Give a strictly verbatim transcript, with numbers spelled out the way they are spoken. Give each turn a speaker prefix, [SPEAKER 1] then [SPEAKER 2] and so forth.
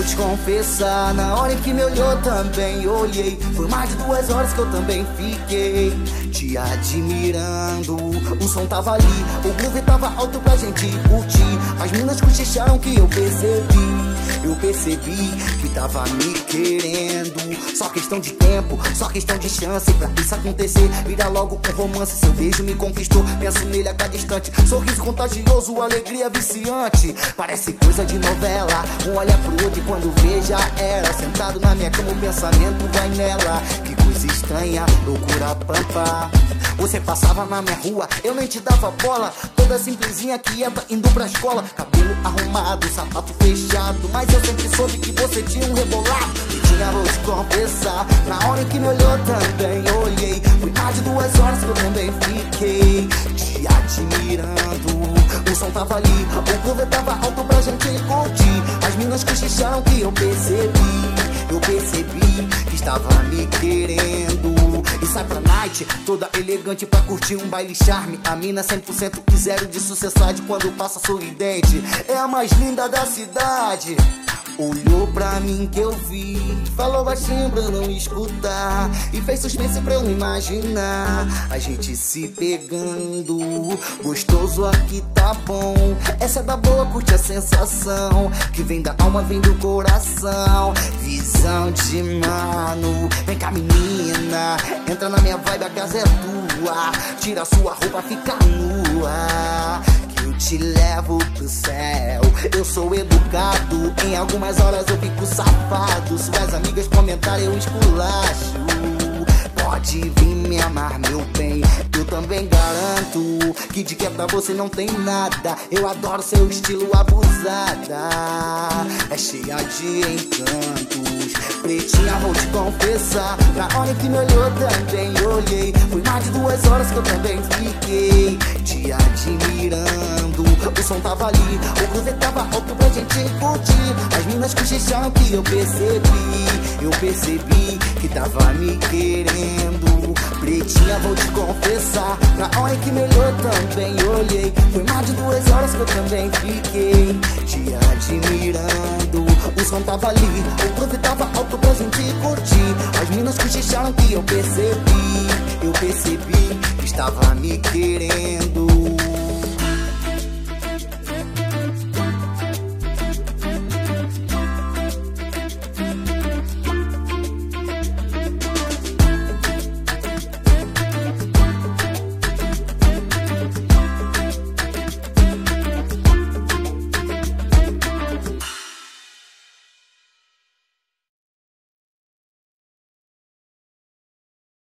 [SPEAKER 1] te confessar, na hora em que me olhou também olhei. Foi mais de duas horas que eu também fiquei te admirando. O som tava ali, o groove tava alto pra gente curtir. As minas cochicharam que eu percebi. Eu percebi que tava me querendo. Só questão de tempo, só questão de chance pra isso acontecer. Vira logo um romance, seu beijo me conquistou. Penso nele a cada instante, sorriso contagioso, alegria viciante. Parece coisa de novela, um olha pro outro e quando vê já era. Sentado na minha cama o pensamento vai nela. Que coisa estranha, loucura pampa. Você passava na minha rua, eu nem te dava bola. Toda simplesinha, quieta, indo pra escola. Cabelo arrumado, sapato fechado, mas eu sempre soube que você tinha um rebolado. E tinha, vou te confessar, na hora em que me olhou também olhei. Foi mais de duas horas que eu também fiquei te admirando. O som tava ali, o groove tava alto pra gente curtir. As minas cochicharam que eu percebi. Eu percebi que estava me querendo. E sai pra night, toda elegante pra curtir um baile charme. A mina cem por cento e zero de sucessade quando passa sorridente. É a mais linda da cidade. Olhou pra mim que eu vi, falou baixinho pra eu não escutar, e fez suspense pra eu não imaginar. A gente se pegando, gostoso aqui tá bom. Essa é da boa, curte a sensação que vem da alma, vem do coração. Visão de mano, vem cá menina, entra na minha vibe, a casa é tua. Tira sua roupa, fica nua, te levo pro céu. Eu sou educado, em algumas horas eu fico safado. Suas amigas comentarem, eu esculacho. Pode vir me amar, meu bem, eu também garanto que de quieta você não tem nada. Eu adoro seu estilo abusada, é cheia de encantos. Pretinha, vou te confessar, na hora que me olhou também olhei. Foi mais de duas horas que eu também fiquei te admirando. O som tava ali, o groove tava alto pra gente curtir. As minas cochicharam que eu percebi. Eu percebi que tava me querendo. Pretinha, vou te confessar, na hora que me olhou também olhei. Foi mais de duas horas que eu também fiquei te admirando. O som tava ali, o groove tava alto pra gente curtir. As minas cochicharam que eu percebi. Eu percebi que estava me querendo.